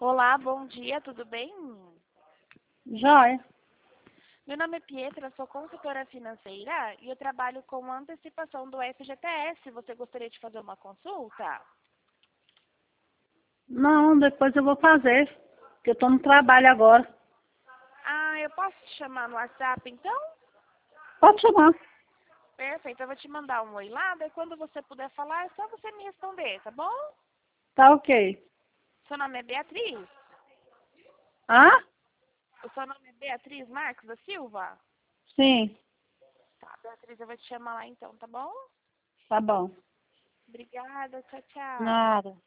Olá, bom dia, tudo bem? Joia. Meu nome é Pietra, sou consultora financeira e eu trabalho com antecipação do FGTS. Você gostaria de fazer uma consulta? Não, depois eu vou fazer, porque eu estou no trabalho agora. Ah, eu posso te chamar no WhatsApp então? Pode chamar. Perfeito, eu vou te mandar um oi lá, daí quando você puder falar é só você me responder, tá bom? Tá ok. Seu nome é Beatriz? Hã? O seu nome é Beatriz Marcos da Silva? Sim, Tá, Beatriz, eu vou te chamar lá então, tá bom? tá bom. Obrigada, tchau, tchau. Nada.